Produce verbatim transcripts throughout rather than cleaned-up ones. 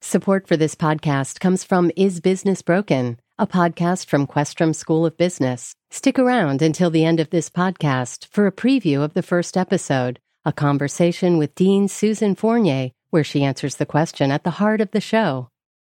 Support for this podcast comes from Is Business Broken, a podcast from Questrom School of Business. Stick around until the end of this podcast for a preview of the first episode, a conversation with Dean Susan Fournier, where she answers the question at the heart of the show.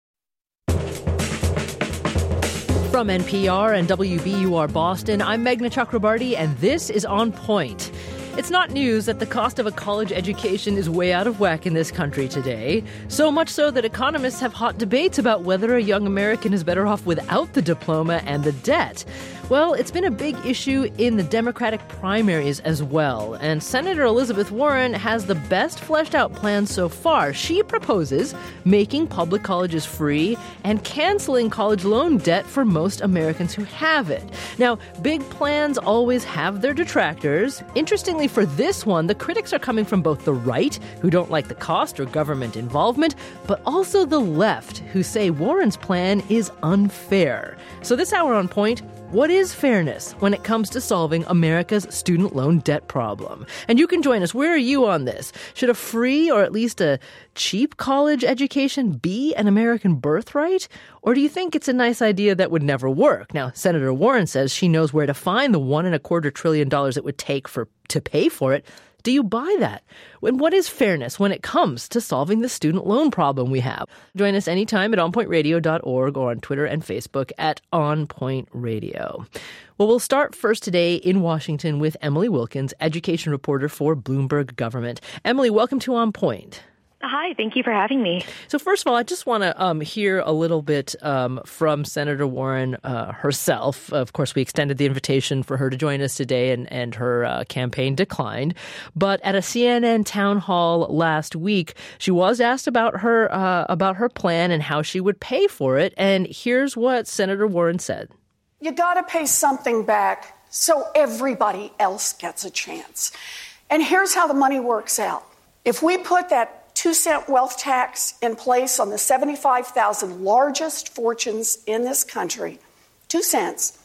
From N P R and W B U R Boston, I'm Meghna Chakrabarty, and this is On Point. It's not news that the cost of a college education is way out of whack in this country today. So much so that economists have hot debates about whether a young American is better off without the diploma and the debt. Well, it's been a big issue in the Democratic primaries as well, and Senator Elizabeth Warren has the best fleshed out plan so far. She proposes making public colleges free and canceling college loan debt for most Americans who have it. Now, big plans always have their detractors. Interestingly, for this one, the critics are coming from both the right, who don't like the cost or government involvement, but also the left, who say Warren's plan is unfair. So this hour on Point, what is fairness when it comes to solving America's student loan debt problem? And you can join us. Where are you on this? Should a free or at least a cheap college education be an American birthright? Or do you think it's a nice idea that would never work? Now, Senator Warren says she knows where to find the one and a quarter trillion dollars it would take for to pay for it. Do you buy that? And what is fairness when it comes to solving the student loan problem we have? Join us anytime at on point radio dot org or on Twitter and Facebook at On Point Radio. Well, we'll start first today in Washington with Emily Wilkins, education reporter for Bloomberg Government. Emily, welcome to On Point. Hi, thank you for having me. So first of all, I just want to um, hear a little bit um, from Senator Warren uh, herself. Of course, we extended the invitation for her to join us today, and, and her uh, campaign declined. But at a C N N town hall last week, she was asked about her uh, about her plan and how she would pay for it. And here's what Senator Warren said. You got to pay something back so everybody else gets a chance. And here's how the money works out. If we put that two-cent wealth tax in place on the seventy-five thousand largest fortunes in this country, two cents,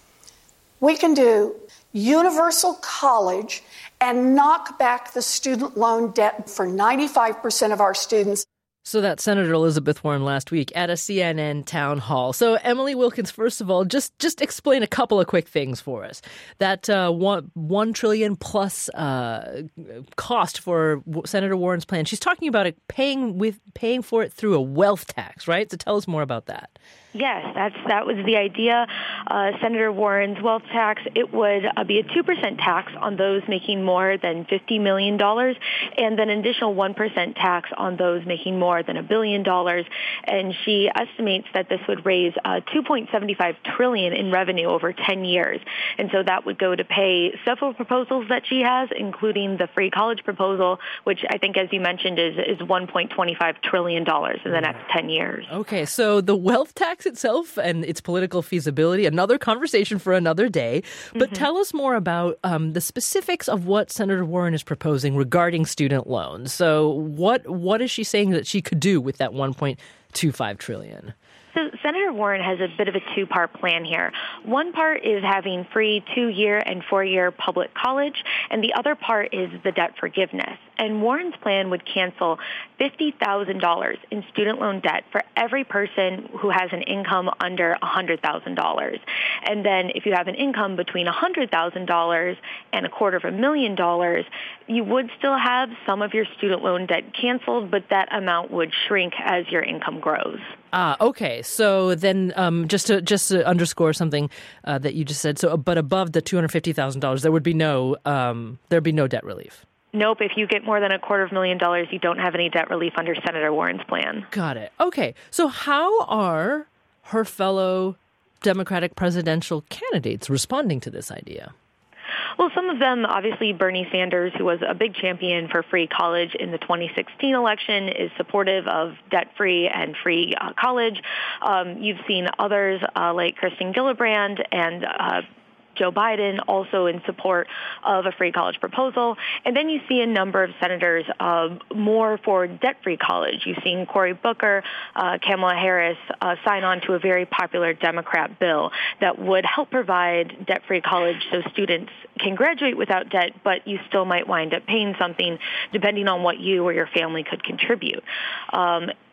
we can do universal college and knock back the student loan debt for ninety-five percent of our students. So that's Senator Elizabeth Warren last week at a C N N town hall. So Emily Wilkins, first of all, just just explain a couple of quick things for us. That uh, one one trillion plus uh, cost for Senator Warren's plan. She's talking about it paying with paying for it through a wealth tax, right? So tell us more about that. Yes, that's that was the idea. Uh, Senator Warren's wealth tax, it would uh, be a two percent tax on those making more than fifty million dollars and then an additional one percent tax on those making more than a billion dollars. And she estimates that this would raise uh, two point seven five trillion dollars in revenue over ten years. And so that would go to pay several proposals that she has, including the free college proposal, which I think, as you mentioned, is, is one point two five trillion dollars in the next ten years. Okay, so the wealth tax itself and its political feasibility, another conversation for another day. But mm-hmm. tell us more about um, the specifics of what Senator Warren is proposing regarding student loans. So what what is she saying that she could do with that one point two five trillion dollars? So Senator Warren has a bit of a two-part plan here. One part is having free two-year and four-year public college, and the other part is the debt forgiveness. And Warren's plan would cancel fifty thousand dollars in student loan debt for every person who has an income under one hundred thousand dollars. And then if you have an income between one hundred thousand dollars and a quarter of a million dollars, you would still have some of your student loan debt canceled, but that amount would shrink as your income grows. Ah, okay. So then, um, just to just to underscore something uh, that you just said. So, but above the two hundred fifty thousand dollars, there would be no um, there'd be no debt relief. Nope. If you get more than a quarter of a million dollars, you don't have any debt relief under Senator Warren's plan. Got it. Okay. So, how are her fellow Democratic presidential candidates responding to this idea? Well, some of them, obviously, Bernie Sanders, who was a big champion for free college in the twenty sixteen election, is supportive of debt-free and free uh, college. Um, you've seen others uh, like Kirsten Gillibrand and uh, Joe Biden also in support of a free college proposal. And then you see a number of senators uh, more for debt-free college. You've seen Cory Booker, uh, Kamala Harris uh, sign on to a very popular Democrat bill that would help provide debt-free college so students can graduate without debt, but you still might wind up paying something depending on what you or your family could contribute. Um,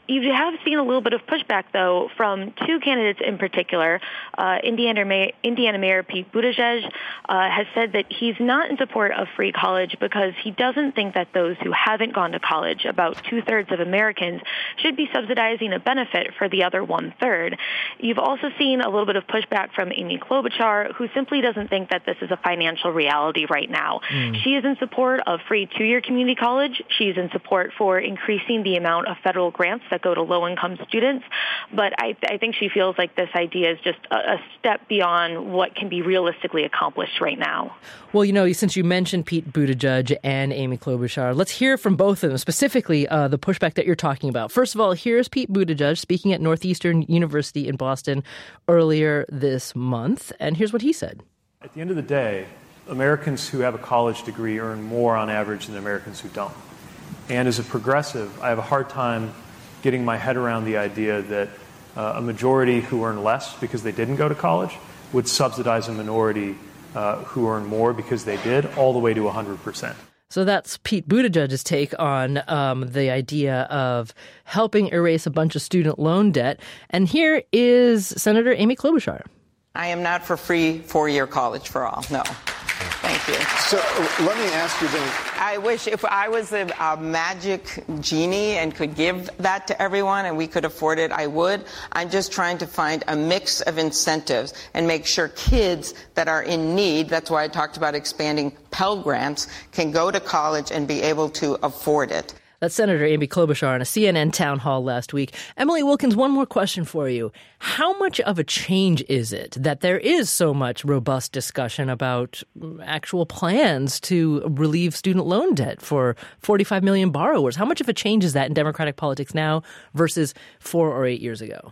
You have seen a little bit of pushback, though, from two candidates in particular. Uh, Indiana, Mayor, Indiana Mayor Pete Buttigieg uh, has said that he's not in support of free college because he doesn't think that those who haven't gone to college, about two-thirds of Americans, should be subsidizing a benefit for the other one-third. You've also seen a little bit of pushback from Amy Klobuchar, who simply doesn't think that this is a financial reality right now. Mm. She is in support of free two-year community college. She's in support for increasing the amount of federal grants that go to low-income students. But I, I think she feels like this idea is just a, a step beyond what can be realistically accomplished right now. Well, you know, since you mentioned Pete Buttigieg and Amy Klobuchar, let's hear from both of them, specifically uh, the pushback that you're talking about. First of all, here's Pete Buttigieg speaking at Northeastern University in Boston earlier this month, and here's what he said. At the end of the day, Americans who have a college degree earn more on average than Americans who don't. And as a progressive, I have a hard time getting my head around the idea that uh, a majority who earn less because they didn't go to college would subsidize a minority uh, who earn more because they did, all the way to one hundred percent. So that's Pete Buttigieg's take on um, the idea of helping erase a bunch of student loan debt. And here is Senator Amy Klobuchar. I am not for free four-year college for all, no. Thank you. So uh, let me ask you then. I wish if I was a, a magic genie and could give that to everyone and we could afford it, I would. I'm just trying to find a mix of incentives and make sure kids that are in need, that's why I talked about expanding Pell Grants, can go to college and be able to afford it. That's Senator Amy Klobuchar on a C N N town hall last week. Emily Wilkins, one more question for you. How much of a change is it that there is so much robust discussion about actual plans to relieve student loan debt for forty-five million borrowers? How much of a change is that in Democratic politics now versus four or eight years ago?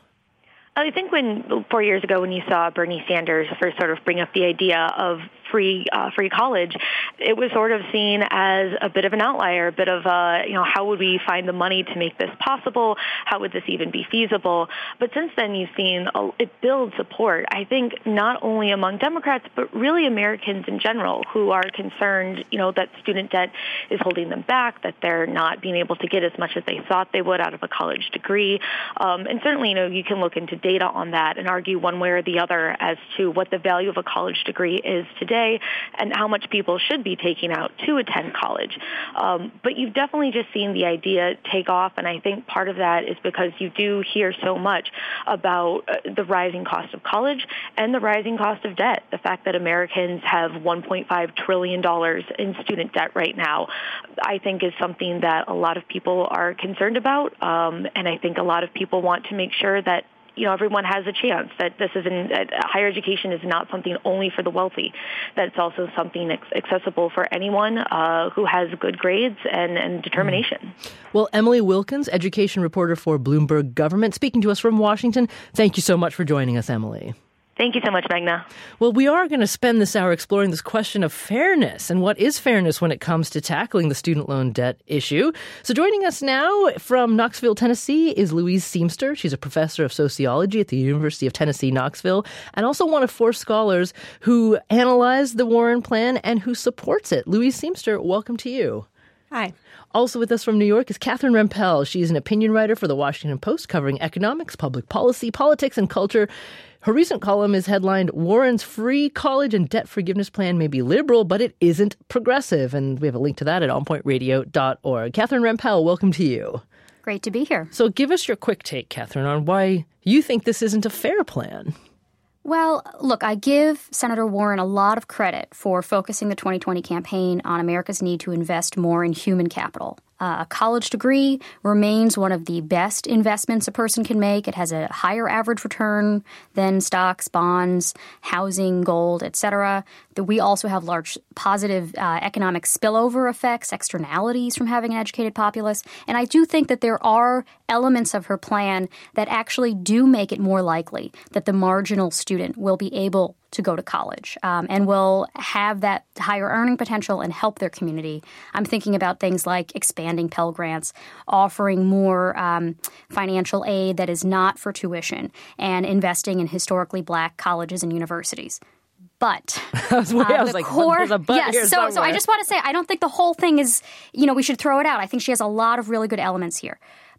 I think when four years ago when you saw Bernie Sanders first sort of bring up the idea of free uh, free college, it was sort of seen as a bit of an outlier, a bit of a, you know, how would we find the money to make this possible? How would this even be feasible? But since then, you've seen a, it build support, I think, not only among Democrats, but really Americans in general who are concerned, you know, that student debt is holding them back, that they're not being able to get as much as they thought they would out of a college degree. Um, and certainly, you know, you can look into data on that and argue one way or the other as to what the value of a college degree is today and how much people should be taking out to attend college. Um, but you've definitely just seen the idea take off, and I think part of that is because you do hear so much about uh, the rising cost of college and the rising cost of debt. The fact that Americans have one point five trillion dollars in student debt right now, I think is something that a lot of people are concerned about, um, and I think a lot of people want to make sure that you know, everyone has a chance, that this is an, uh, higher education is not something only for the wealthy, that it's also something ex- accessible for anyone uh, who has good grades and, and determination. Well, Emily Wilkins, education reporter for Bloomberg Government, speaking to us from Washington. Thank you so much for joining us, Emily. Thank you so much, Magna. Well, we are going to spend this hour exploring this question of fairness and what is fairness when it comes to tackling the student loan debt issue. So joining us now from Knoxville, Tennessee is Louise Seamster. She's a professor of sociology at the University of Tennessee, Knoxville, and also one of four scholars who analyzed the Warren plan and who supports it. Louise Seamster, welcome to you. Hi. Also with us from New York is Catherine Rempel. She's an opinion writer for the Washington Post covering economics, public policy, politics, and culture. Her recent column is headlined, Warren's free college and debt forgiveness plan may be liberal, but it isn't progressive. And we have a link to that at on point radio dot org. Catherine Rempel, welcome to you. Great to be here. So give us your quick take, Catherine, on why you think this isn't a fair plan. Well, look, I give Senator Warren a lot of credit for focusing the twenty twenty campaign on America's need to invest more in human capital. Uh, a college degree remains one of the best investments a person can make. It has a higher average return than stocks, bonds, housing, gold, et cetera. We also have large positive uh, economic spillover effects, externalities from having an educated populace. And I do think that there are elements of her plan that actually do make it more likely that the marginal student will be able to go to college um, and will have that higher earning potential and help their community. I'm thinking about things like expanding Pell Grants, offering more um, financial aid that is not for tuition, and investing in historically black colleges and universities. But I was, uh, I was the like, core, there's a but yes. here So, so I just want to say, I don't think the whole thing is, you know, we should throw it out. I think she has a lot of really good elements here.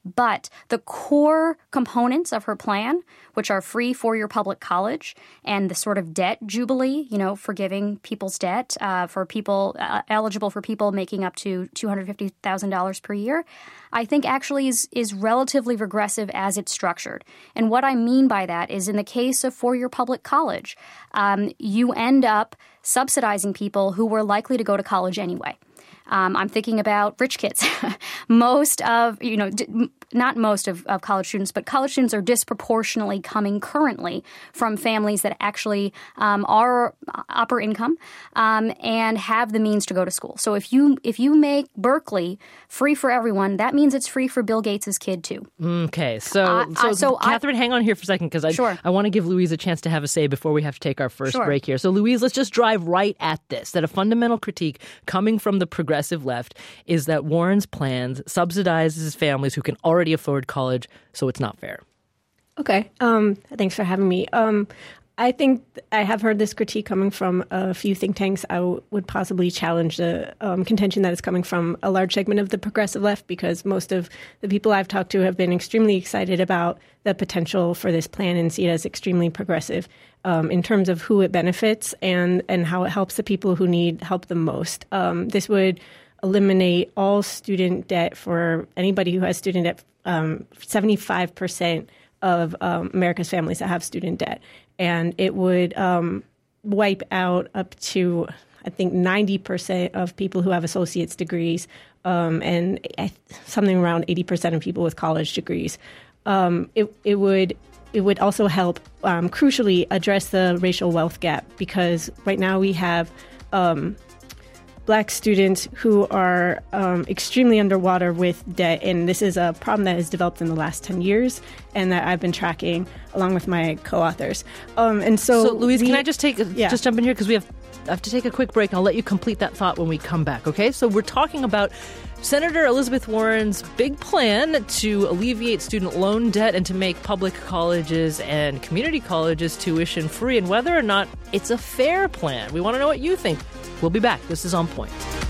But the core components of her plan, which are free four-year public college and the sort of debt jubilee, you know, forgiving people's debt uh, for people uh, eligible for people making up to two hundred fifty thousand dollars per year, I think actually is, is relatively regressive as it's structured. And what I mean by that is in the case of four-year public college, um, you end up subsidizing people who were likely to go to college anyway. Um, I'm thinking about rich kids. most of, you know, d- not most of, of college students, but college students are disproportionately coming currently from families that actually um, are upper income um, and have the means to go to school. So if you if you make Berkeley free for everyone, that means it's free for Bill Gates' kid too. Okay, so uh, so, uh, so Catherine, I, hang on here for a second because I sure. I want to give Louise a chance to have a say before we have to take our first sure. break here. So Louise, let's just drive right at this. That a fundamental critique coming from the progressive left is that Warren's plans subsidizes families who can already afford college, so it's not fair. Okay. Um, thanks for having me. Um, I think I have heard this critique coming from a few think tanks. I w- would possibly challenge the um, contention that is coming from a large segment of the progressive left, because most of the people I've talked to have been extremely excited about the potential for this plan and see it as extremely progressive um, in terms of who it benefits and, and how it helps the people who need help the most. Um, this would eliminate all student debt for anybody who has student debt, um, seventy-five percent of um, America's families that have student debt. And it would um, wipe out up to, I think, ninety percent of people who have associate's degrees um, and I, something around eighty percent of people with college degrees. Um, it, it would it would also help, um, crucially, address the racial wealth gap, because right now we have um, Black students who are um, extremely underwater with debt. And this is a problem that has developed in the last ten years and that I've been tracking along with my co-authors. Um, and so, so Louise, we, can I just take yeah. just jump in here? Because we have, I have to take a quick break. And I'll let you complete that thought when we come back, okay? So we're talking about Senator Elizabeth Warren's big plan to alleviate student loan debt and to make public colleges and community colleges tuition free, and whether or not it's a fair plan. We want to know what you think. We'll be back. This is On Point.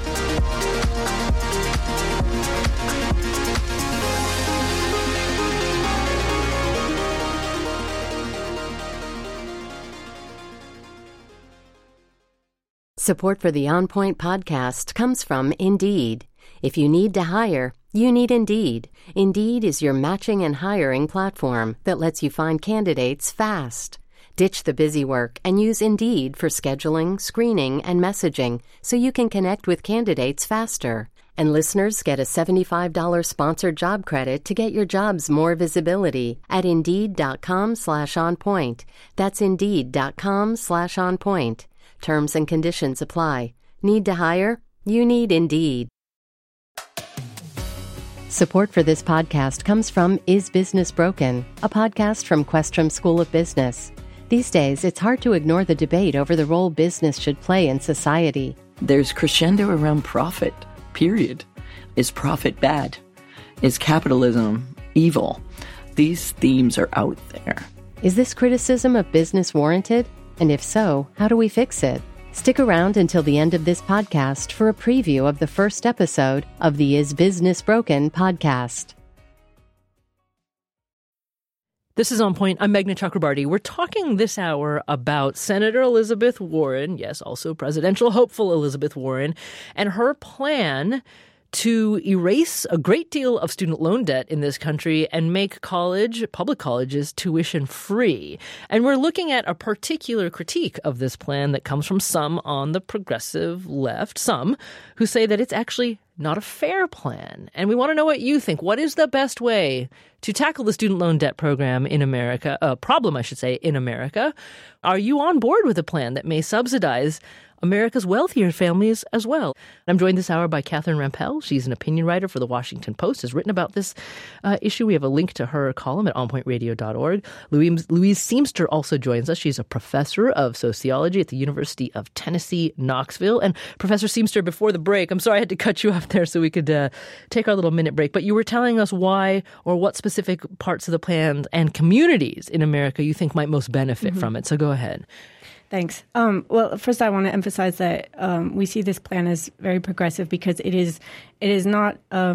Support for the On Point podcast comes from Indeed. If you need to hire, you need Indeed. Indeed is your matching and hiring platform that lets you find candidates fast. Ditch the busy work and use Indeed for scheduling, screening, and messaging so you can connect with candidates faster. And listeners get a seventy-five dollars sponsored job credit to get your jobs more visibility at Indeed.com slash on point. That's Indeed.com slash on point. Terms and conditions apply. Need to hire? You need Indeed. Support for this podcast comes from Is Business Broken?, a podcast from Questrom School of Business. These days, it's hard to ignore the debate over the role business should play in society. There's crescendo around profit, period. Is profit bad? Is capitalism evil? These themes are out there. Is this criticism of business warranted? And if so, how do we fix it? Stick around until the end of this podcast for a preview of the first episode of the Is Business Broken podcast. This is On Point. I'm Meghna Chakrabarty. We're talking this hour about Senator Elizabeth Warren, yes, also presidential hopeful Elizabeth Warren, and her plan to erase a great deal of student loan debt in this country and make college, public colleges, tuition free. And we're looking at a particular critique of this plan that comes from some on the progressive left, some who say that it's actually not a fair plan. And we want to know what you think. What is the best way to tackle the student loan debt program in America, a uh, problem, I should say, in America? Are you on board with a plan that may subsidize America's wealthier families as well? I'm joined this hour by Catherine Rampell. She's an opinion writer for The Washington Post, has written about this uh, issue. We have a link to her column at on point radio dot org. Louise, Louise Seamster also joins us. She's a professor of sociology at the University of Tennessee, Knoxville. And Professor Seamster, before the break, I'm sorry I had to cut you off there so we could uh, take our little minute break, but you were telling us why or what specific parts of the plan and communities in America you think might most benefit mm-hmm. from it. So go ahead. Thanks. Um, well, first, I want to emphasize that um, we see this plan as very progressive because it is it is not um,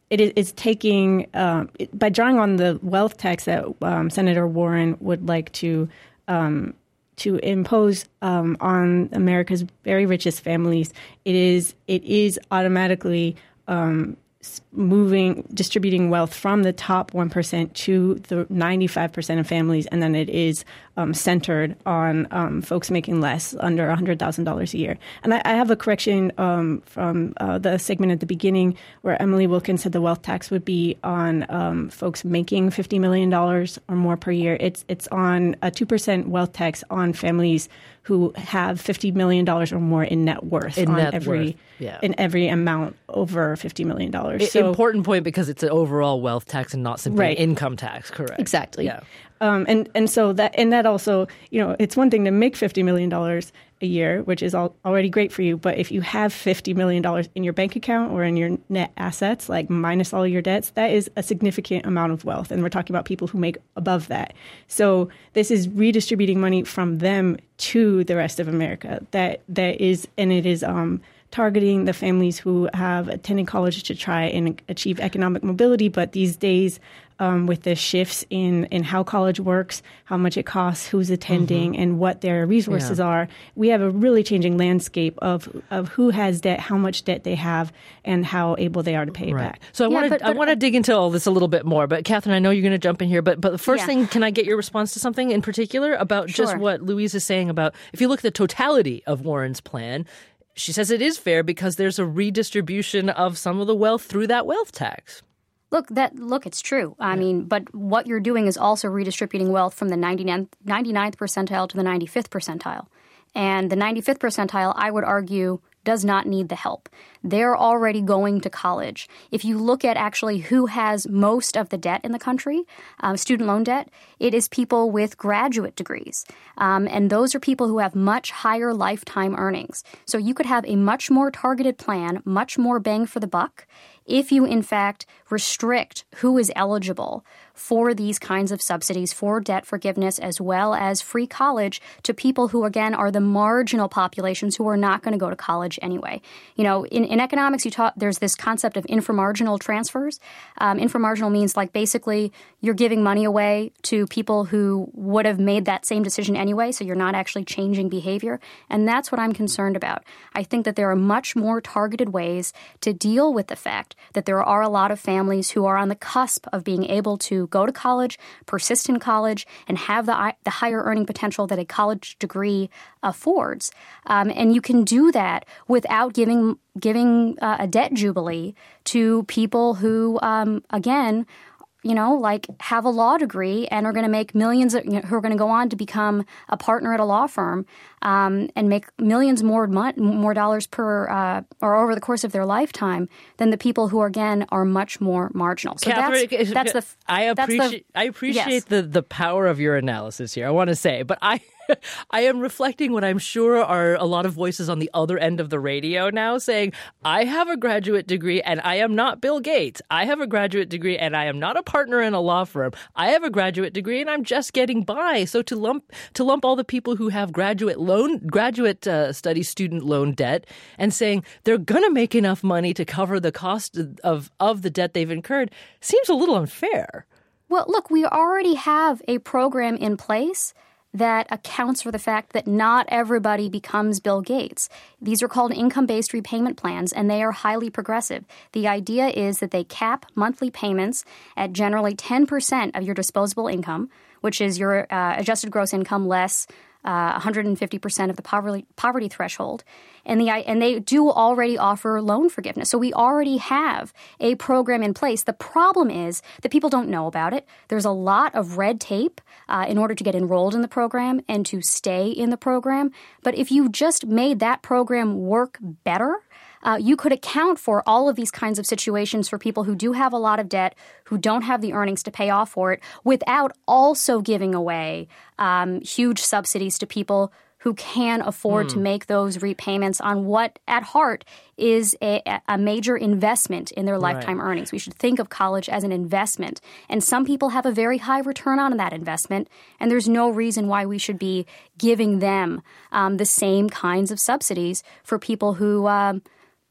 it is taking um, it, by drawing on the wealth tax that um, Senator Warren would like to um, to impose um, on America's very richest families. It is it is automatically um, moving, distributing wealth from the top one percent to the ninety-five percent of families, and then it is um, centered on um, folks making less, under one hundred thousand dollars a year. And I, I have a correction um, from uh, the segment at the beginning where Emily Wilkins said the wealth tax would be on um, folks making fifty million dollars or more per year. It's, it's on a two percent wealth tax on families who have fifty million dollars or more in net worth in on net every worth. Yeah. in every amount over fifty million dollars. I- So, important point, because it's an overall wealth tax and not simply Right. an income tax. Correct. Exactly. Yeah. Um, and, and so that and that also, you know, it's one thing to make fifty million dollars a year, which is all, already great for you. But if you have fifty million dollars in your bank account or in your net assets, like minus all your debts, that is a significant amount of wealth. And we're talking about people who make above that. So this is redistributing money from them to the rest of America. That that is, and it is um, targeting the families who have attended college to try and achieve economic mobility. But these days, Um, with the shifts in, in how college works, how much it costs, who's attending, mm-hmm. and what their resources Yeah. are, we have a really changing landscape of of who has debt, how much debt they have, and how able they are to pay it Right. back. So I Yeah, want but- to I but- want to dig into all this a little bit more. But Catherine, I know you're going to jump in here. But but the first Yeah. thing, can I get your response to something in particular about just Sure. what Louise is saying about, if you look at the totality of Warren's plan, she says it is fair because there's a redistribution of some of the wealth through that wealth tax. Look, that look, it's true. I mean, but what you're doing is also redistributing wealth from the ninety-ninth, ninety-ninth percentile to the ninety-fifth percentile. And the ninety-fifth percentile, I would argue, does not need the help. They're already going to college. If you look at actually who has most of the debt in the country, um, student loan debt, it is people with graduate degrees. Um, and those are people who have much higher lifetime earnings. So you could have a much more targeted plan, much more bang for the buck, if you, in fact, restrict who is eligible for these kinds of subsidies, for debt forgiveness, as well as free college to people who, again, are the marginal populations who are not going to go to college anyway. You know, in, in economics, you taught there's this concept of inframarginal transfers. Um, inframarginal means, like, basically you're giving money away to people who would have made that same decision anyway, so you're not actually changing behavior. And that's what I'm concerned about. I think that there are much more targeted ways to deal with the fact that there are a lot of families who are on the cusp of being able to go to college, persist in college, and have the, the higher earning potential that a college degree affords. Um, and you can do that without giving giving uh, a debt jubilee to people who, um, again, you know, like have a law degree and are going to make millions, of, you know, who are going to go on to become a partner at a law firm um, and make millions more mon- more dollars per uh, or over the course of their lifetime than the people who, again, are much more marginal. So Catherine, that's, that's the I appreciate that's the, I appreciate yes. the the power of your analysis here. I want to say, but I. I am reflecting what I'm sure are a lot of voices on the other end of the radio now saying, I have a graduate degree and I am not Bill Gates. I have a graduate degree and I am not a partner in a law firm. I have a graduate degree and I'm just getting by. So to lump to lump all the people who have graduate loan, graduate uh, study student loan debt and saying they're going to make enough money to cover the cost of, of the debt they've incurred seems a little unfair. Well, look, we already have a program in place that accounts for the fact that not everybody becomes Bill Gates. These are called income-based repayment plans, and they are highly progressive. The idea is that they cap monthly payments at generally ten percent of your disposable income, which is your uh, adjusted gross income less uh, one hundred fifty percent of the poverty poverty threshold. And the and they do already offer loan forgiveness. So we already have a program in place. The problem is that people don't know about it. There's a lot of red tape uh, in order to get enrolled in the program and to stay in the program. But if you just made that program work better, Uh, you could account for all of these kinds of situations for people who do have a lot of debt, who don't have the earnings to pay off for it, without also giving away um, huge subsidies to people who can afford mm. to make those repayments on what, at heart, is a, a major investment in their lifetime right. earnings. We should think of college as an investment. And some people have a very high return on that investment, and there's no reason why we should be giving them um, the same kinds of subsidies for people who um,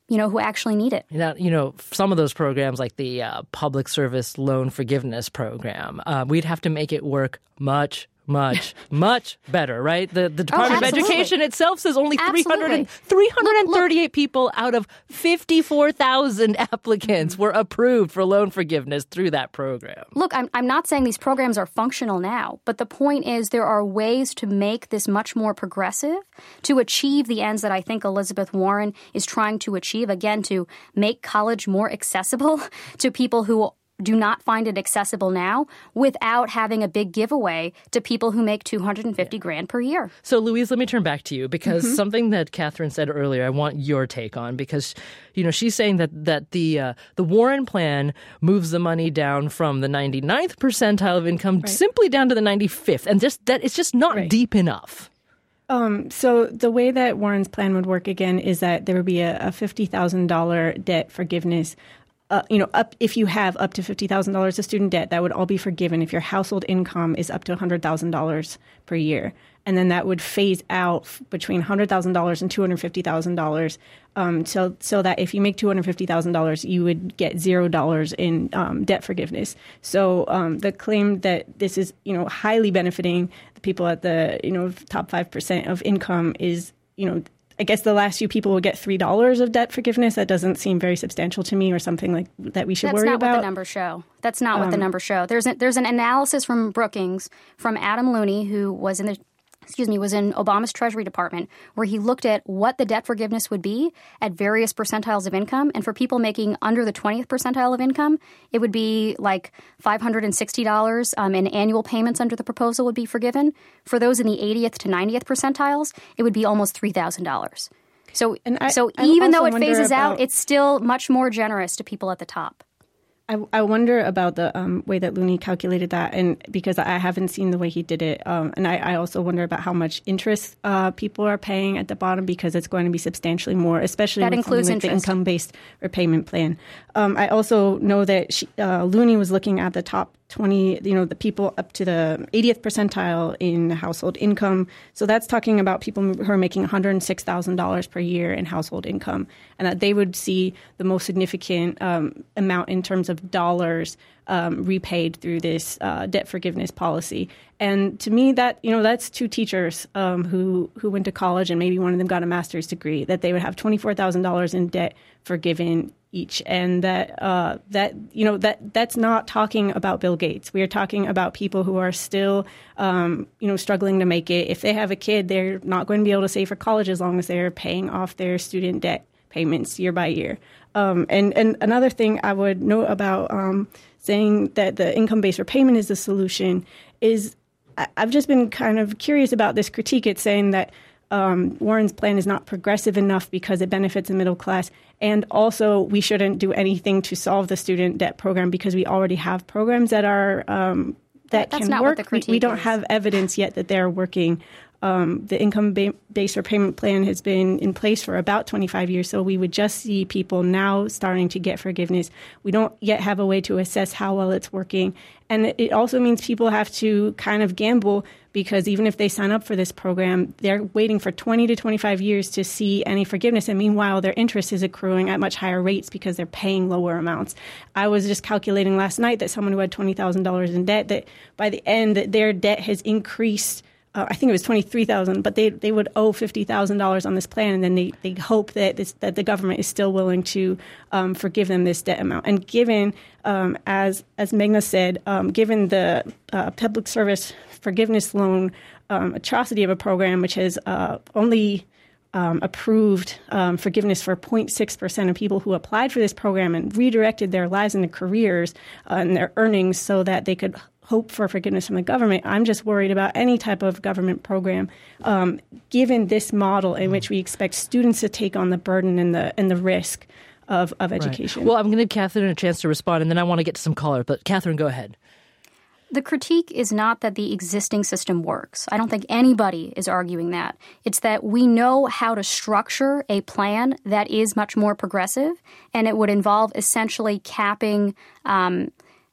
you know, who actually need it. Now, you know, some of those programs like the uh, Public Service Loan Forgiveness Program, uh, we'd have to make it work much Much, much better, right? The the Department oh, of Education itself says only three hundred, Absolutely. three hundred thirty-eight look, look. people out of fifty-four thousand applicants were approved for loan forgiveness through that program. Look, I'm, I'm not saying these programs are functional now, but the point is there are ways to make this much more progressive to achieve the ends that I think Elizabeth Warren is trying to achieve, again, to make college more accessible to people who do not find it accessible now without having a big giveaway to people who make two hundred fifty grand per year. So, Louise, let me turn back to you because mm-hmm. something that Catherine said earlier, I want your take on because, you know, she's saying that that the uh, the Warren plan moves the money down from the ninety-ninth percentile of income right. simply down to the ninety-fifth, and just that it's just not right. deep enough. Um, so the way that Warren's plan would work again is that there would be a, a fifty thousand dollars debt forgiveness. Uh, you know, up if you have up to fifty thousand dollars of student debt, that would all be forgiven if your household income is up to one hundred thousand dollars per year. And then that would phase out between one hundred thousand dollars and two hundred fifty thousand dollars um, so, so that if you make two hundred fifty thousand dollars, you would get zero dollars in um, debt forgiveness. So um, the claim that this is, you know, highly benefiting the people at the, you know, top five percent of income is, you know, I guess the last few people will get three dollars of debt forgiveness. That doesn't seem very substantial to me or something like that we should That's worry about. That's not what the numbers show. That's not um, what the numbers show. There's a, there's an analysis from Brookings, from Adam Looney, who was in the excuse me, was in Obama's Treasury Department, where he looked at what the debt forgiveness would be at various percentiles of income. And for people making under the twentieth percentile of income, it would be like five hundred sixty dollars um, in annual payments under the proposal would be forgiven. For those in the eightieth to ninetieth percentiles, it would be almost three thousand dollars. So, I, so I even though it wonder phases about, out, it's still much more generous to people at the top. I, I wonder about the um, way that Looney calculated that, and because I haven't seen the way he did it. Um, and I, I also wonder about how much interest uh, people are paying at the bottom, because it's going to be substantially more, especially that with includes like the interest. income-based repayment plan. Um, I also know that she, uh, Looney was looking at the top twenty, you know, the people up to the eightieth percentile in household income. So that's talking about people who are making one hundred six thousand dollars per year in household income, and that they would see the most significant um, amount in terms of dollars um, repaid through this uh, debt forgiveness policy. And to me, that, you know, that's two teachers um, who, who went to college and maybe one of them got a master's degree, that they would have twenty-four thousand dollars in debt forgiven each. And that, uh, that you know, that that's not talking about Bill Gates. We are talking about people who are still, um, you know, struggling to make it. If they have a kid, they're not going to be able to save for college as long as they're paying off their student debt payments year by year. Um, and, and another thing I would note about um, saying that the income-based repayment is the solution is I, I've just been kind of curious about this critique. It's saying that um, Warren's plan is not progressive enough because it benefits the middle class. And also, we shouldn't do anything to solve the student debt program because we already have programs that are um, that That's can not work. What the critique we, we don't is. have evidence yet that they're working. Um, the income-based repayment plan has been in place for about twenty-five years, so we would just see people now starting to get forgiveness. We don't yet have a way to assess how well it's working. And it also means people have to kind of gamble, because even if they sign up for this program, they're waiting for twenty to twenty-five years to see any forgiveness. And meanwhile, their interest is accruing at much higher rates because they're paying lower amounts. I was just calculating last night that someone who had twenty thousand dollars in debt, that by the end, that their debt has increased. Uh, I think it was twenty-three thousand dollars, but they they would owe fifty thousand dollars on this plan, and then they, they hope that this, that the government is still willing to um, forgive them this debt amount. And given, um, as as Meghna said, um, given the uh, public service forgiveness loan um, atrocity of a program, which has uh, only um, approved um, forgiveness for zero point six percent of people who applied for this program and redirected their lives and their careers uh, and their earnings so that they could hope for forgiveness from the government. I'm just worried about any type of government program, um, given this model in which we expect students to take on the burden and the and the risk of, of education. Right. Well, I'm going to give Catherine a chance to respond, and then I want to get to some caller. But Catherine, go ahead. The critique is not that the existing system works. I don't think anybody is arguing that. It's that we know how to structure a plan that is much more progressive, and it would involve essentially capping um,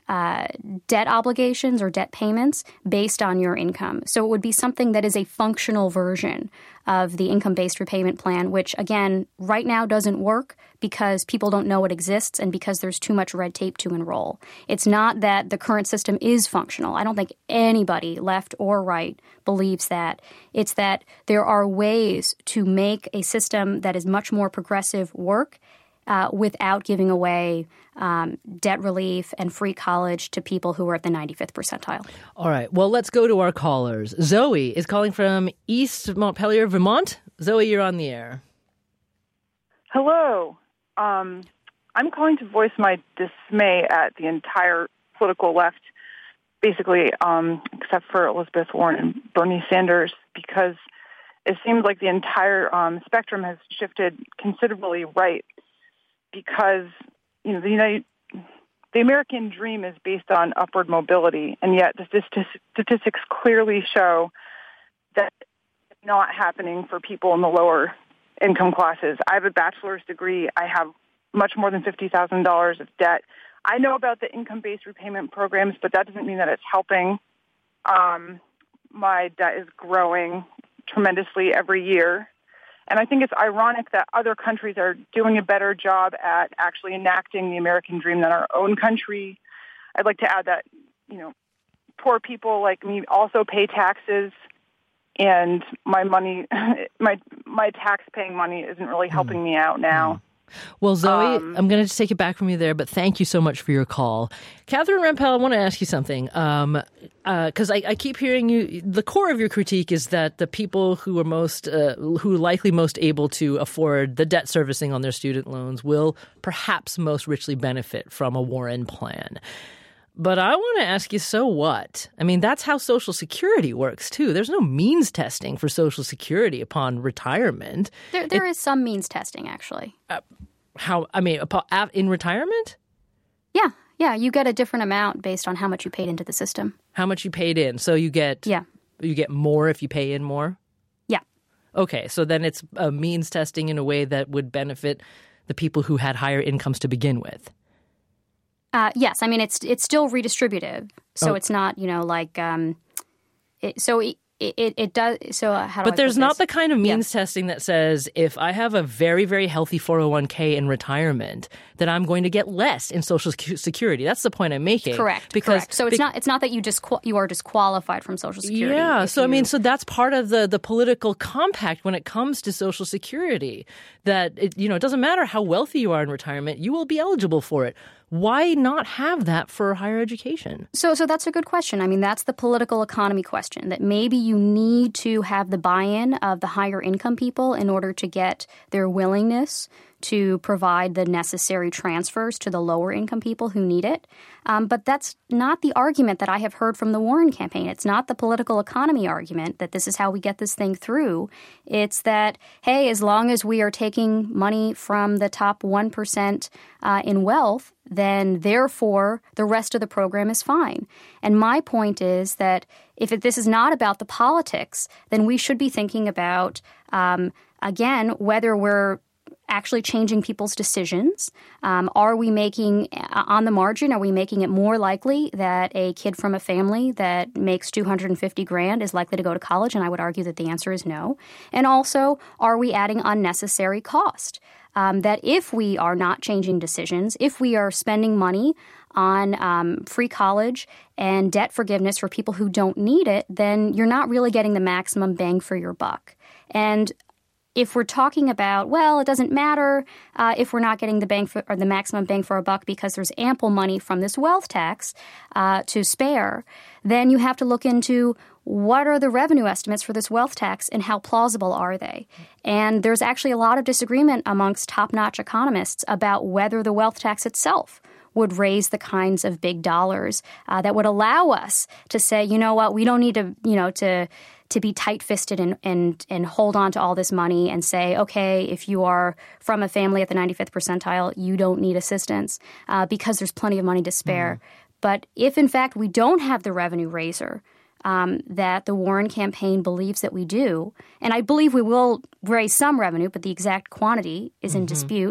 uh, debt obligations or debt payments based on your income. So it would be something that is a functional version of the income-based repayment plan, which, again, right now doesn't work because people don't know it exists and because there's too much red tape to enroll. It's not that the current system is functional. I don't think anybody, left or right, believes that. It's that there are ways to make a system that is much more progressive work uh, without giving away um, debt relief and free college to people who are at the ninety-fifth percentile. All right. Well, let's go to our callers. Zoe is calling from East Montpelier, Vermont. Zoe, you're on the air. Hello. Um, I'm calling to voice my dismay at the entire political left, basically, um, except for Elizabeth Warren and Bernie Sanders, because it seems like the entire um, spectrum has shifted considerably right. Because you know the United, the American dream is based on upward mobility, and yet the statistics clearly show that it's not happening for people in the lower income classes. I have a bachelor's degree. I have much more than fifty thousand dollars of debt. I know about the income-based repayment programs, but that doesn't mean that it's helping. Um, my debt is growing tremendously every year. And I think it's ironic that other countries are doing a better job at actually enacting the American dream than our own country. I'd like to add that, you know, poor people like me also pay taxes, and my money, my my tax-paying money isn't really helping mm. me out now. Mm. Well, Zoe, um, I'm going to take it back from you there, but thank you so much for your call. Catherine Rampell, I want to ask you something, because um, uh, I, I keep hearing you. The core of your critique is that the people who are most, uh, who are likely most able to afford the debt servicing on their student loans will perhaps most richly benefit from a Warren plan. But I want to ask you, so what? I mean, that's how Social Security works, too. There's no means testing for Social Security upon retirement. There, there it, is some means testing, actually. Uh, how? I mean, in retirement? Yeah. Yeah. You get a different amount based on how much you paid into the system. How much you paid in. So you get, yeah. you get more if you pay in more? Yeah. Okay. So then it's a means testing in a way that would benefit the people who had higher incomes to begin with. Uh, yes, I mean it's it's still redistributive, so oh. it's not you know like um, it, so it, it it does so how do but I there's put not this? the kind of means yeah. testing that says if I have a very very healthy four oh one k in retirement that I'm going to get less in Social Security. That's the point I'm making. Correct. Because correct. So it's be- not it's not that you just you are disqualified from Social Security. Yeah. So you... I mean, so that's part of the the political compact when it comes to Social Security. That it, you know, it doesn't matter how wealthy you are in retirement, you will be eligible for it. Why not have that for higher education? So so that's a good question. I mean, that's the political economy question, that maybe you need to have the buy-in of the higher income people in order to get their willingness to provide the necessary transfers to the lower income people who need it. Um, but that's not the argument that I have heard from the Warren campaign. It's not the political economy argument that this is how we get this thing through. It's that, hey, as long as we are taking money from the top one percent uh, in wealth, then therefore the rest of the program is fine. And my point is that if it, this is not about the politics, then we should be thinking about, um, again, whether we're actually changing people's decisions. Um, are we making, uh, on the margin, are we making it more likely that a kid from a family that makes two hundred fifty grand is likely to go to college? And I would argue that the answer is no. And also, are we adding unnecessary cost? Um, that if we are not changing decisions, if we are spending money on um, free college and debt forgiveness for people who don't need it, then you're not really getting the maximum bang for your buck. And if we're talking about, well, it doesn't matter uh, if we're not getting the bang for, or the maximum bang for our buck because there's ample money from this wealth tax uh, to spare, then you have to look into what are the revenue estimates for this wealth tax and how plausible are they? And there's actually a lot of disagreement amongst top-notch economists about whether the wealth tax itself would raise the kinds of big dollars uh, that would allow us to say, you know what, we don't need to, you know, to to be tight-fisted and, and and hold on to all this money and say, okay, if you are from a family at the ninety-fifth percentile, you don't need assistance uh, because there's plenty of money to spare. Mm. But if, in fact, we don't have the revenue raiser um, that the Warren campaign believes that we do, and I believe we will raise some revenue, but the exact quantity is in mm-hmm. dispute,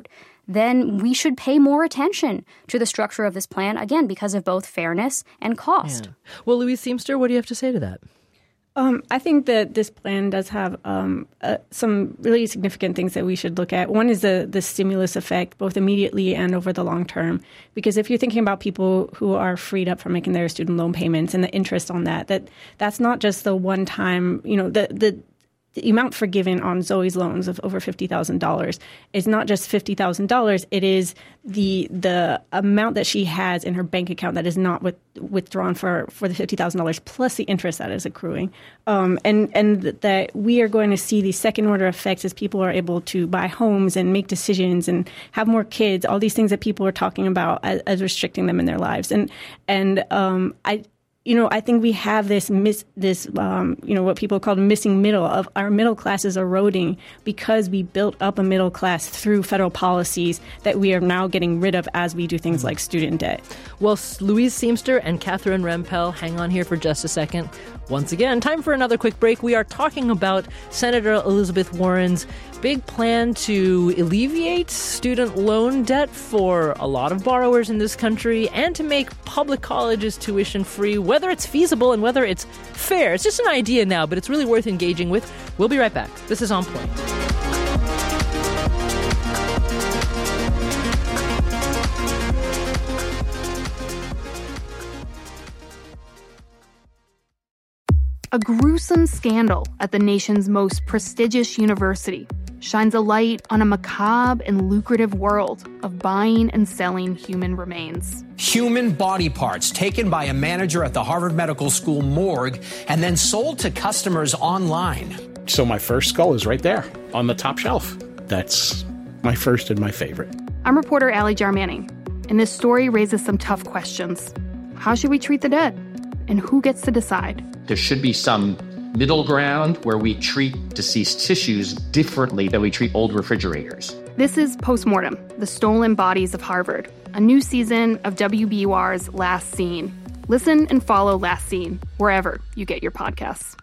then we should pay more attention to the structure of this plan, again, because of both fairness and cost. Yeah. Well, Louise Seamster, what do you have to say to that? Um, I think that this plan does have um, uh, some really significant things that we should look at. One is the, the stimulus effect, both immediately and over the long term. Because if you're thinking about people who are freed up from making their student loan payments and the interest on that, that that's not just the one time, you know, the the The amount forgiven on Zoe's loans of over fifty thousand dollars is not just fifty thousand dollars. It is the the amount that she has in her bank account that is not with, withdrawn for, for the fifty thousand dollars plus the interest that is accruing. Um, and, and that we are going to see these second-order effects as people are able to buy homes and make decisions and have more kids, all these things that people are talking about as, as restricting them in their lives. And, and um, I... You know, I think we have this miss, this um, you know, what people call missing middle of our middle class is eroding because we built up a middle class through federal policies that we are now getting rid of as we do things like student debt. Well, Louise Seamster and Catherine Rempel, hang on here for just a second. Once again, time for another quick break. We are talking about Senator Elizabeth Warren's big plan to alleviate student loan debt for a lot of borrowers in this country and to make public colleges tuition free, whether it's feasible and whether it's fair. It's just an idea now, but it's really worth engaging with. We'll be right back. This is On Point. A gruesome scandal at the nation's most prestigious university shines a light on a macabre and lucrative world of buying and selling human remains. Human body parts taken by a manager at the Harvard Medical School morgue and then sold to customers online. So my first skull is right there on the top shelf. That's my first and my favorite. I'm reporter Allie Jarmanning, and this story raises some tough questions. How should we treat the dead? And who gets to decide? There should be some middle ground where we treat deceased tissues differently than we treat old refrigerators. This is Postmortem, the Stolen Bodies of Harvard, a new season of W B U R's Last Scene. Listen and follow Last Scene wherever you get your podcasts.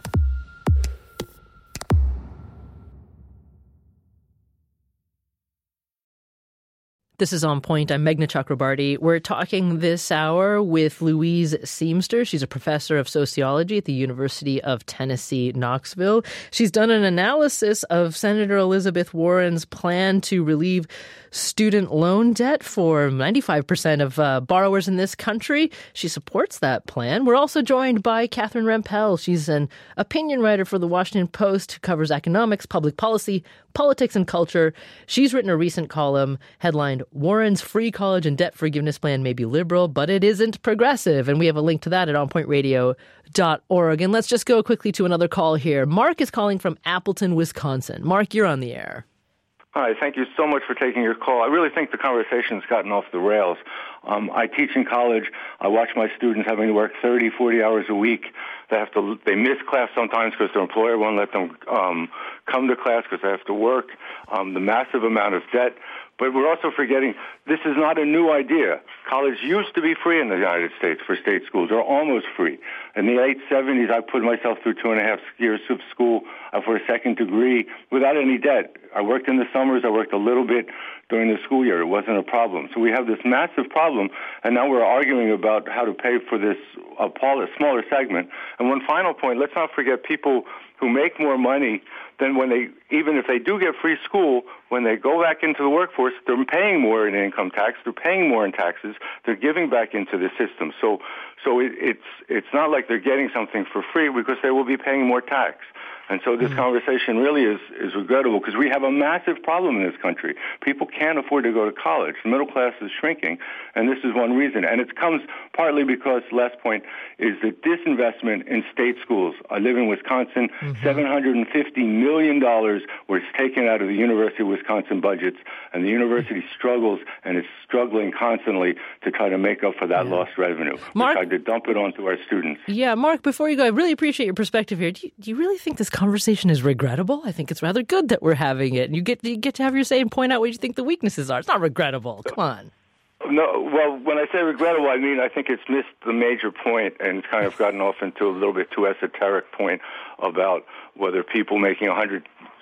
This is On Point. I'm Meghna Chakrabarty. We're talking this hour with Louise Seamster. She's a professor of sociology at the University of Tennessee, Knoxville. She's done an analysis of Senator Elizabeth Warren's plan to relieve student loan debt for ninety-five percent of uh, borrowers in this country. She supports that plan. We're also joined by Catherine Rempel. She's an opinion writer for The Washington Post who covers economics, public policy, politics, and culture. She's written a recent column headlined, Warren's Free College and Debt Forgiveness Plan may be liberal, but it isn't progressive. And we have a link to that at on point radio dot org. And let's just go quickly to another call here. Mark is calling from Appleton, Wisconsin. Mark, you're on the air. Hi, thank you so much for taking your call. I really think the conversation's gotten off the rails. Um, I teach in college. I watch my students having to work thirty, forty hours a week. They have to, they miss class sometimes because their employer won't let them um, come to class because they have to work. Um, the massive amount of debt. But we're also forgetting this is not a new idea. College used to be free in the United States for state schools, or almost free. In the late seventies, I put myself through two and a half years of school uh, for a second degree without any debt. I worked in the summers. I worked a little bit during the school year. It wasn't a problem. So we have this massive problem, and now we're arguing about how to pay for this uh, smaller segment. And one final point, let's not forget people who make more money than when they, even if they do get free school, when they go back into the workforce, they're paying more in income tax, they're paying more in taxes, they're giving back into the system. So, so it, it's it's not like they're getting something for free because they will be paying more tax. And so this mm-hmm. conversation really is, is regrettable because we have a massive problem in this country. People can't afford to go to college. The middle class is shrinking, and this is one reason. And it comes partly because, last point, is the disinvestment in state schools. I live in Wisconsin. Mm-hmm. seven hundred fifty million dollars was taken out of the University of Wisconsin budgets, and the university struggles and is struggling constantly to try to make up for that yeah. lost revenue. Mark, we tried to dump it onto our students. Yeah, Mark, before you go, I really appreciate your perspective here. Do you, do you really think this conversation is regrettable? I think it's rather good that we're having it. And you get you get to have your say and point out what you think the weaknesses are. It's not regrettable. Come on. No, well, when I say regrettable, I mean I think it's missed the major point and it's kind of gotten off into a little bit too esoteric point about whether people making one hundred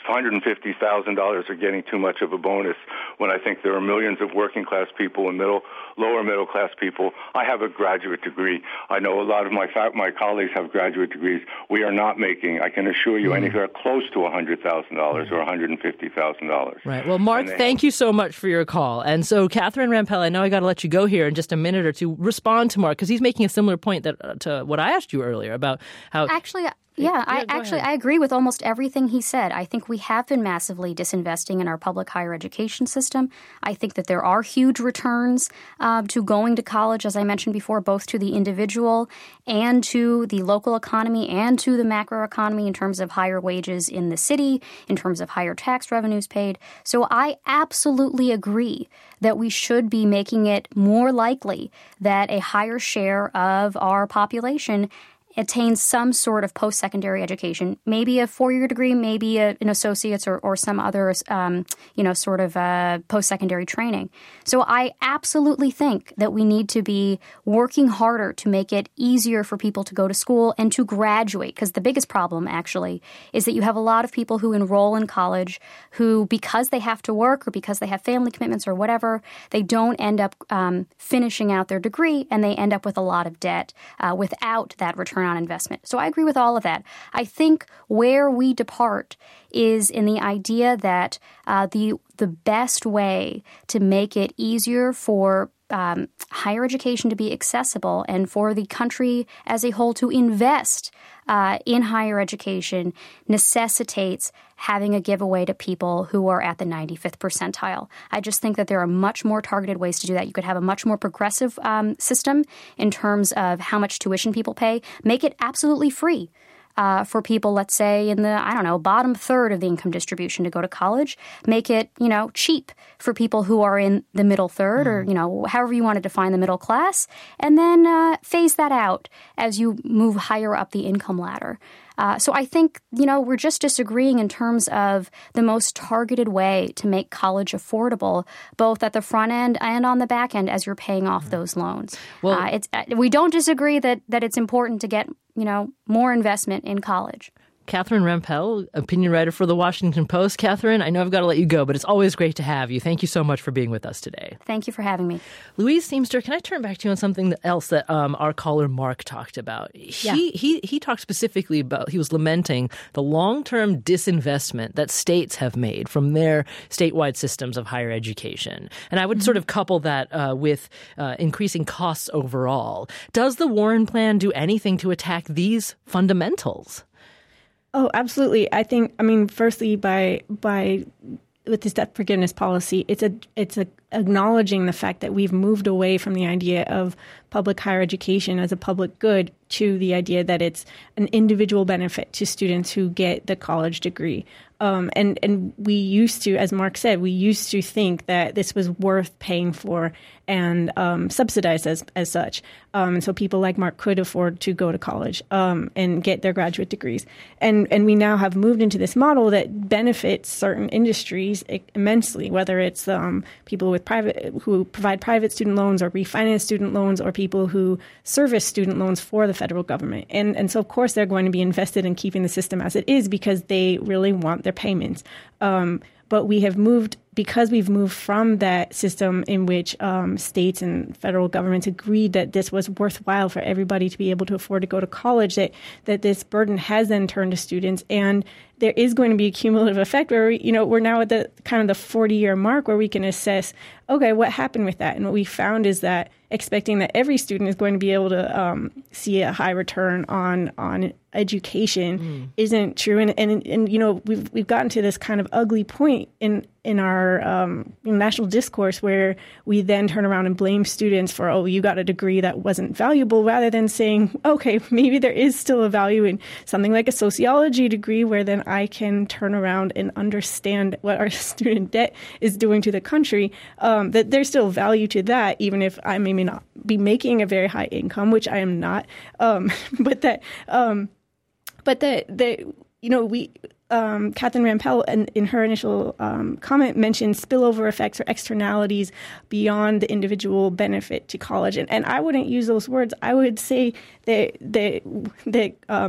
one hundred fifty thousand dollars are getting too much of a bonus when I think there are millions of working class people and middle, lower middle class people. I have a graduate degree. I know a lot of my fa- my colleagues have graduate degrees. We are not making, I can assure you, mm-hmm. anywhere close to one hundred thousand dollars mm-hmm. or one hundred fifty thousand dollars. Right. Well, Mark, thank have- you so much for your call. And so, Catherine Rampell, I know I got to let you go here in just a minute or two. Respond to Mark, because he's making a similar point that uh, to what I asked you earlier about how... Actually, Yeah, yeah, I actually ahead. I agree with almost everything he said. I think we have been massively disinvesting in our public higher education system. I think that there are huge returns uh, to going to college, as I mentioned before, both to the individual and to the local economy and to the macroeconomy in terms of higher wages in the city, in terms of higher tax revenues paid. So I absolutely agree that we should be making it more likely that a higher share of our population attains some sort of post-secondary education, maybe a four-year degree, maybe a, an associate's or, or some other, um, you know, sort of uh, post-secondary training. So I absolutely think that we need to be working harder to make it easier for people to go to school and to graduate, because the biggest problem, actually, is that you have a lot of people who enroll in college who, because they have to work or because they have family commitments or whatever, they don't end up um, finishing out their degree, and they end up with a lot of debt uh, without that return on investment. So I agree with all of that. I think where we depart is in the idea that uh, the the best way to make it easier for um, higher education to be accessible and for the country as a whole to invest uh, in higher education necessitates having a giveaway to people who are at the ninety-fifth percentile. I just think that there are much more targeted ways to do that. You could have a much more progressive um, system in terms of how much tuition people pay. Make it absolutely free uh, for people, let's say, in the, I don't know, bottom third of the income distribution to go to college. Make it, you know, cheap for people who are in the middle third mm. or, you know, however you want to define the middle class. And then uh, phase that out as you move higher up the income ladder. Uh, so I think, you know, we're just disagreeing in terms of the most targeted way to make college affordable, both at the front end and on the back end as you're paying off those loans. Well, uh, it's, we don't disagree that, that it's important to get, you know, more investment in college. Catherine Rampell, opinion writer for The Washington Post. Catherine, I know I've got to let you go, but it's always great to have you. Thank you so much for being with us today. Thank you for having me. Louise Seamster, can I turn back to you on something else that um, our caller Mark talked about? He, yeah. he he talked specifically about, he was lamenting the long-term disinvestment that states have made from their statewide systems of higher education. And I would mm-hmm. sort of couple that uh, with uh, increasing costs overall. Does the Warren plan do anything to attack these fundamentals? Oh, absolutely. I think, I mean, firstly, by by with this debt forgiveness policy, it's a it's a acknowledging the fact that we've moved away from the idea of public higher education as a public good to the idea that it's an individual benefit to students who get the college degree. Um, and, and we used to, as Mark said, we used to think that this was worth paying for and um, subsidized as as such. Um, and so people like Mark could afford to go to college um, and get their graduate degrees. And and we now have moved into this model that benefits certain industries immensely, whether it's um, people with private who provide private student loans or refinance student loans, or people who service student loans for the federal government. And and so, of course, they're going to be invested in keeping the system as it is because they really want their payments. Um, but we have moved, because we've moved from that system in which um, states and federal governments agreed that this was worthwhile for everybody to be able to afford to go to college, that, that this burden has then turned to students. And there is going to be a cumulative effect where, we, you know, we're now at the kind of the forty-year mark where we can assess, okay, what happened with that? And what we found is that expecting that every student is going to be able to um, see a high return on on education mm. isn't true. And, and, and, you know, we've we've gotten to this kind of ugly point in in our um, national discourse where we then turn around and blame students for, oh, you got a degree that wasn't valuable, rather than saying, okay, maybe there is still a value in something like a sociology degree where then I can turn around and understand what our student debt is doing to the country, um, that there's still value to that, even if I may not be making a very high income, which I am not, um, but that, um, but that, that, you know, we, Um, Catherine Rampell, in, in her initial um, comment, mentioned spillover effects or externalities beyond the individual benefit to college, and, and I wouldn't use those words. I would say that that that um,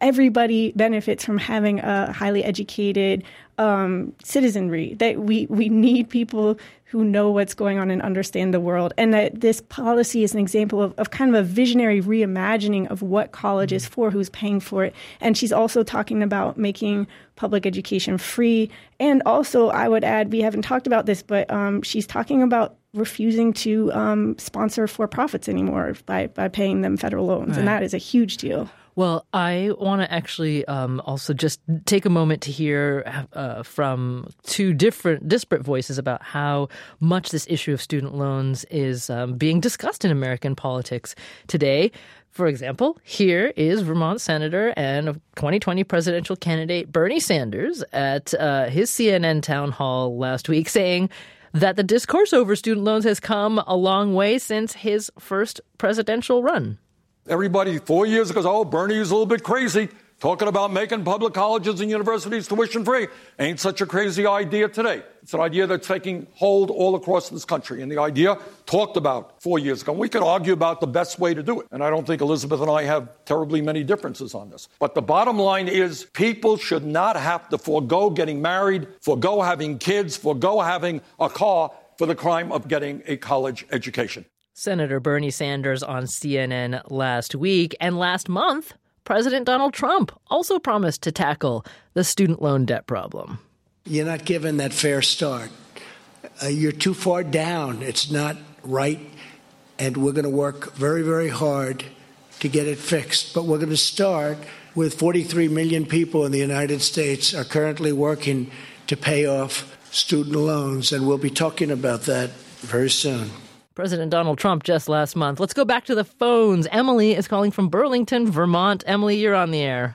everybody benefits from having a highly educated um, citizenry, that we, we need people who know what's going on and understand the world. And that this policy is an example of, of kind of a visionary reimagining of what college is for, who's paying for it. And she's also talking about making public education free. And also, I would add, we haven't talked about this, but um, she's talking about refusing to um, sponsor for-profits anymore by, by paying them federal loans. Right. And that is a huge deal. Well, I want to actually um, also just take a moment to hear uh, from two different, disparate voices about how much this issue of student loans is um, being discussed in American politics today. For example, here is Vermont Senator and twenty twenty presidential candidate Bernie Sanders at uh, his C N N town hall last week saying that the discourse over student loans has come a long way since his first presidential run. Everybody four years ago, oh, Bernie was a little bit crazy, talking about making public colleges and universities tuition free. Ain't such a crazy idea today. It's an idea that's taking hold all across this country. And the idea talked about four years ago. And we could argue about the best way to do it. And I don't think Elizabeth and I have terribly many differences on this. But the bottom line is people should not have to forego getting married, forego having kids, forego having a car for the crime of getting a college education. Senator Bernie Sanders on C N N last week. And last month, President Donald Trump also promised to tackle the student loan debt problem. You're not given that fair start. Uh, you're too far down. It's not right. And we're going to work very, very hard to get it fixed. But we're going to start with forty-three million people in the United States are currently working to pay off student loans. And we'll be talking about that very soon. President Donald Trump just last month. Let's go back to the phones. Emily is calling from Burlington, Vermont. Emily, you're on the air.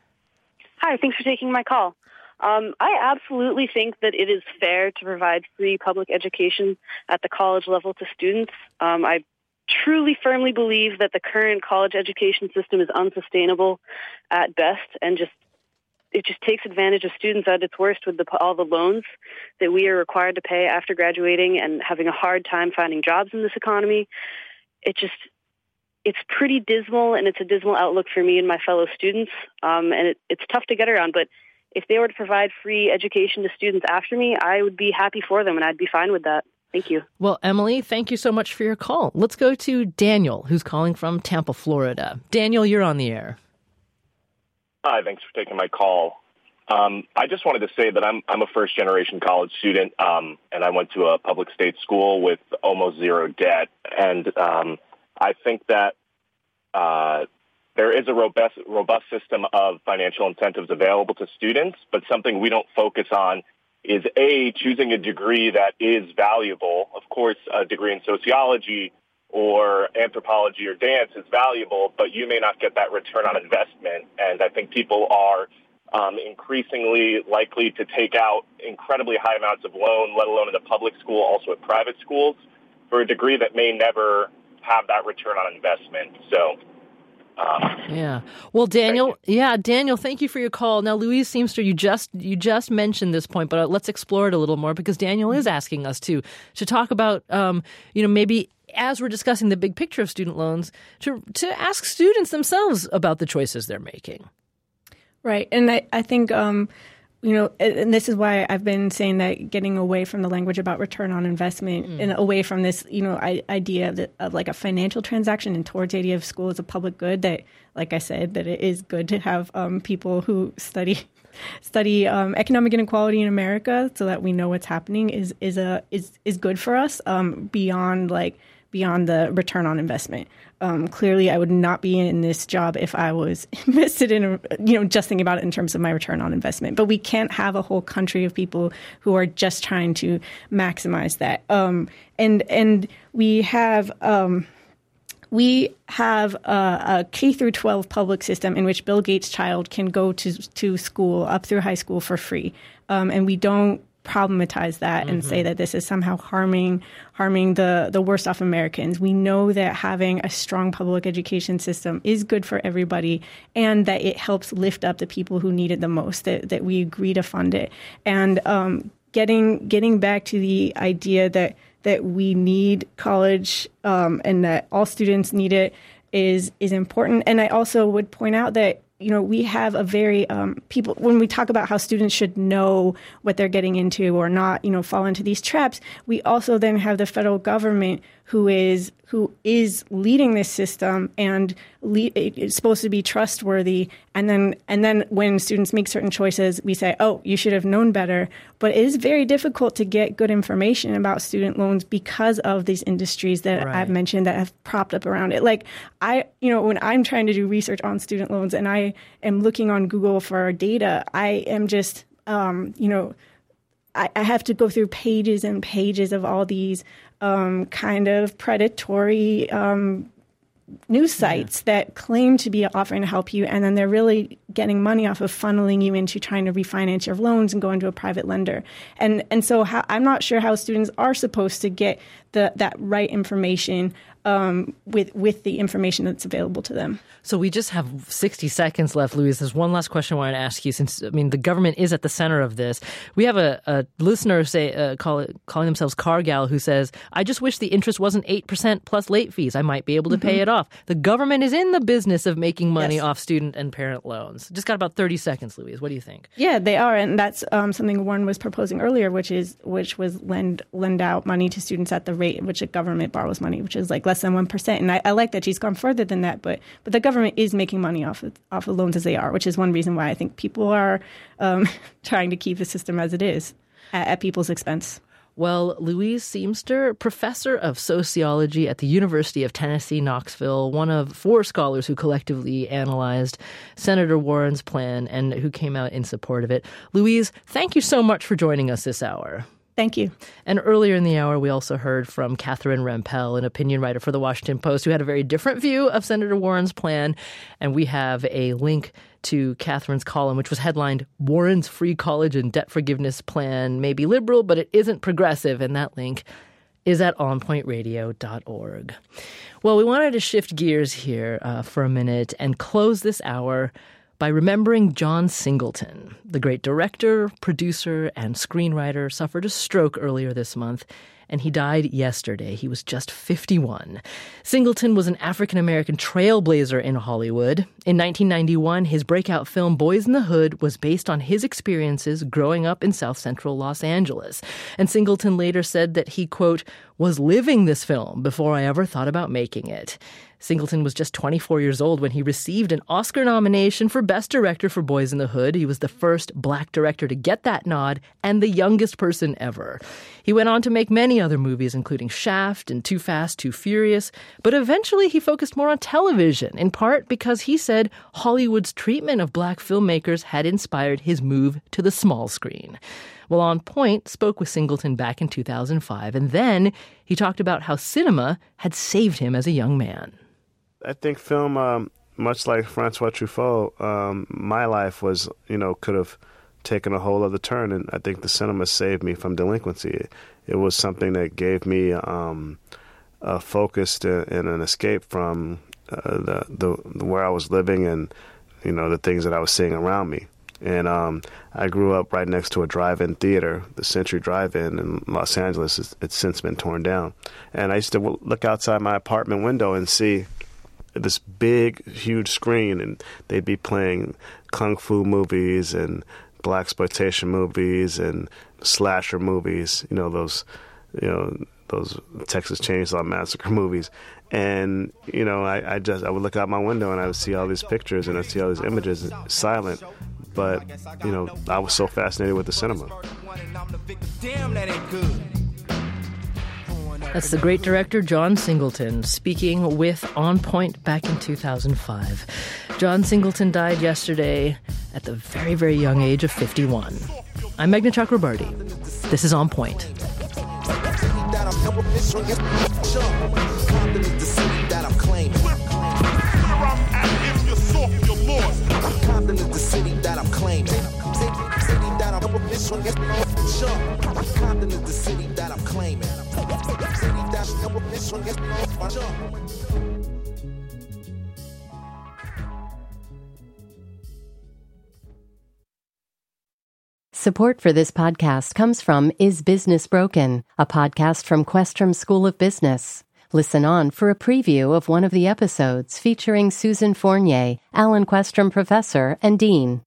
Hi, thanks for taking my call. Um, I absolutely think that it is fair to provide free public education at the college level to students. Um, I truly, firmly believe that the current college education system is unsustainable at best and just it just takes advantage of students at its worst with the, all the loans that we are required to pay after graduating and having a hard time finding jobs in this economy. It just, it's pretty dismal, and it's a dismal outlook for me and my fellow students, um, and it, it's tough to get around. But if they were to provide free education to students after me, I would be happy for them, and I'd be fine with that. Thank you. Well, Emily, thank you so much for your call. Let's go to Daniel, who's calling from Tampa, Florida. Daniel, you're on the air. Hi, thanks for taking my call. Um, I just wanted to say that I'm I'm a first-generation college student, um, and I went to a public state school with almost zero debt. And um, I think that uh, there is a robust, robust system of financial incentives available to students, but something we don't focus on is, A, choosing a degree that is valuable. Of course, a degree in sociology or anthropology or dance is valuable, but you may not get that return on investment. And I think people are um, increasingly likely to take out incredibly high amounts of loan, let alone in a public school, also at private schools, for a degree that may never have that return on investment. So, um, yeah. Well, Daniel, yeah, Daniel, thank you for your call. Now, Louise Seamster, you just you just mentioned this point, but let's explore it a little more because Daniel is asking us to to talk about, um, you know, maybe as we're discussing the big picture of student loans, to to ask students themselves about the choices they're making. Right. And I, I think, um, you know, and this is why I've been saying that getting away from the language about return on investment mm. and away from this, you know, idea of, the, of like a financial transaction and towards the idea of school as a public good, that, like I said, that it is good to have um, people who study study um, economic inequality in America so that we know what's happening is is a is is good for us um, beyond like beyond the return on investment. Um, clearly, I would not be in this job if I was invested in, you know, just thinking about it in terms of my return on investment. But we can't have a whole country of people who are just trying to maximize that. Um, and and we have um, we have a, a K through twelve public system in which Bill Gates' child can go to to school up through high school for free, um, and we don't problematize that and mm-hmm. say that this is somehow harming harming the, the worst off Americans. We know that having a strong public education system is good for everybody and that it helps lift up the people who need it the most, that, that we agree to fund it. And um, getting getting back to the idea that that we need college um, and that all students need it is is important. And I also would point out that you know, we have a very um, people when we talk about how students should know what they're getting into or not, you know, fall into these traps. We also then have the federal government who is who is leading this system and lead, it's supposed to be trustworthy. And then and then when students make certain choices, we say, oh, you should have known better. But it is very difficult to get good information about student loans because of these industries that right. I've mentioned that have propped up around it. Like I, you know, when I'm trying to do research on student loans and I am looking on Google for data, I am just, um, you know, I, I have to go through pages and pages of all these um, kind of predatory um, news sites yeah. that claim to be offering to help you, and then they're really getting money off of funneling you into trying to refinance your loans and go into a private lender. And and so how, I'm not sure how students are supposed to get the that right information um, with with the information that's available to them. So we just have sixty seconds left, Louise. There's one last question I wanted to ask you. Since, I mean, the government is at the center of this. We have a, a listener say uh, call it, calling themselves Cargal who says, I just wish the interest wasn't eight percent plus late fees. I might be able to mm-hmm. pay it off. The government is in the business of making money yes. off student and parent loans. Just got about thirty seconds, Louise. What do you think? Yeah, they are. And that's um, something Warren was proposing earlier, which is which was lend lend out money to students at the rate at which a government borrows money, which is like less than one percent. And I, I like that she's gone further than that. But but the government is making money off of, off of loans as they are, which is one reason why I think people are um, trying to keep the system as it is at, at people's expense. Well, Louise Seamster, professor of sociology at the University of Tennessee, Knoxville, one of four scholars who collectively analyzed Senator Warren's plan and who came out in support of it. Louise, thank you so much for joining us this hour. Thank you. And earlier in the hour, we also heard from Catherine Rampell, an opinion writer for The Washington Post, who had a very different view of Senator Warren's plan. And we have a link to Catherine's column, which was headlined, Warren's Free College and Debt Forgiveness Plan may be liberal, but it isn't progressive. And that link is at on point radio dot org. Well, we wanted to shift gears here uh, for a minute and close this hour by remembering John Singleton. The great director, producer, and screenwriter suffered a stroke earlier this month, and he died yesterday. He was just fifty-one. Singleton was an African-American trailblazer in Hollywood. In nineteen ninety-one, his breakout film Boys in the Hood was based on his experiences growing up in South Central Los Angeles. And Singleton later said that he, quote, was living this film before I ever thought about making it. Singleton was just twenty-four years old when he received an Oscar nomination for Best Director for Boys in the Hood. He was the first black director to get that nod and the youngest person ever. He went on to make many other movies, including Shaft and Too Fast, Too Furious. But eventually he focused more on television, in part because he said Hollywood's treatment of black filmmakers had inspired his move to the small screen. Well, On Point spoke with Singleton back in two thousand five, and then he talked about how cinema had saved him as a young man. I think film, um, much like Francois Truffaut, um, my life was, you know, could have taken a whole other turn, and I think the cinema saved me from delinquency. It, it was something that gave me um, a focus to, and an escape from uh, the, the, the where I was living and, you know, the things that I was seeing around me. And um, I grew up right next to a drive-in theater, the Century Drive-In in Los Angeles. It's, it's since been torn down. And I used to look outside my apartment window and see this big, huge screen, and they'd be playing kung fu movies and blaxploitation movies and slasher movies, you know, those, you know, those Texas Chainsaw Massacre movies. And, you know, I, I just, I would look out my window and I would see all these pictures and I'd see all these images, silent. But, you know, I was so fascinated with the cinema. That's the great director John Singleton speaking with On Point back in two thousand five. John Singleton died yesterday at the very, very young age of fifty-one. I'm Meghna Chakrabarty. This is On Point. Support for this podcast comes from Is Business Broken, a podcast from Questrom School of Business. Listen on for a preview of one of the episodes featuring Susan Fournier, Alan Questrom Professor and Dean.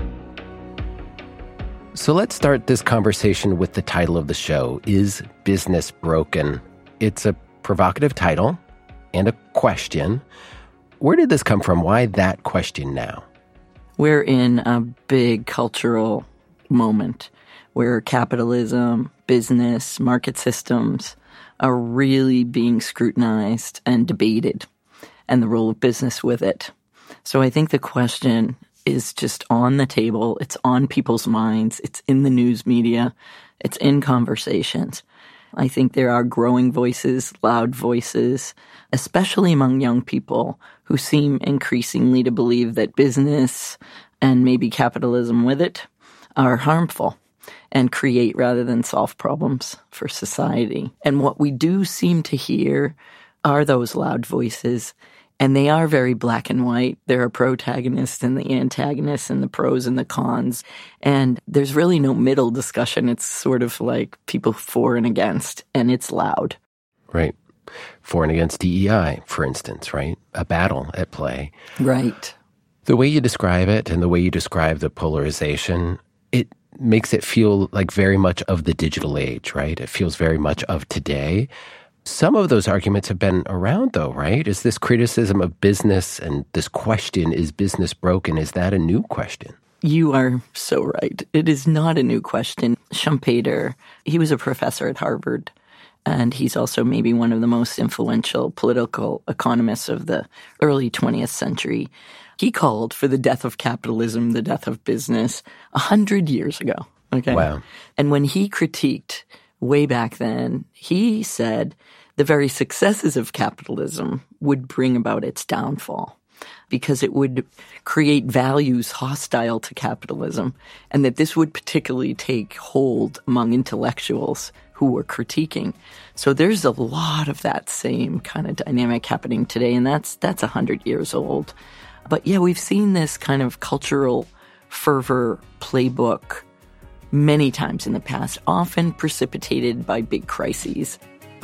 So let's start this conversation with the title of the show, Is Business Broken? It's a provocative title and a question. Where did this come from? Why that question now? We're in a big cultural moment where capitalism, business, market systems are really being scrutinized and debated, and the role of business with it. So I think the question is just on the table. It's on people's minds. It's in the news media. It's in conversations. I think there are growing voices, loud voices, especially among young people who seem increasingly to believe that business and maybe capitalism with it are harmful and create rather than solve problems for society. And what we do seem to hear are those loud voices. And they are very black and white. There are protagonists and the antagonists and the pros and the cons. And there's really no middle discussion. It's sort of like people for and against, and it's loud. Right. For and against D E I, for instance, right? A battle at play. Right. The way you describe it and the way you describe the polarization, it makes it feel like very much of the digital age, right? It feels very much of today. Some of those arguments have been around, though, right? Is this criticism of business and this question, is business broken, is that a new question? You are so right. It is not a new question. Schumpeter, he was a professor at Harvard, and he's also maybe one of the most influential political economists of the early twentieth century. He called for the death of capitalism, the death of business, a hundred years ago. Okay. Wow. And when he critiqued way back then, he said the very successes of capitalism would bring about its downfall because it would create values hostile to capitalism, and that this would particularly take hold among intellectuals who were critiquing. So there's a lot of that same kind of dynamic happening today, and that's that's one hundred years old. But yeah, we've seen this kind of cultural fervor playbook many times in the past, often precipitated by big crises.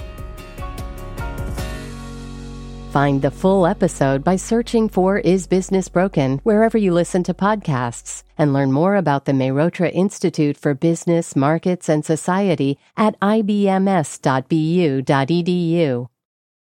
Find the full episode by searching for Is Business Broken wherever you listen to podcasts, and learn more about the Mehrotra Institute for Business, Markets, and Society at I B M S dot B U dot E D U.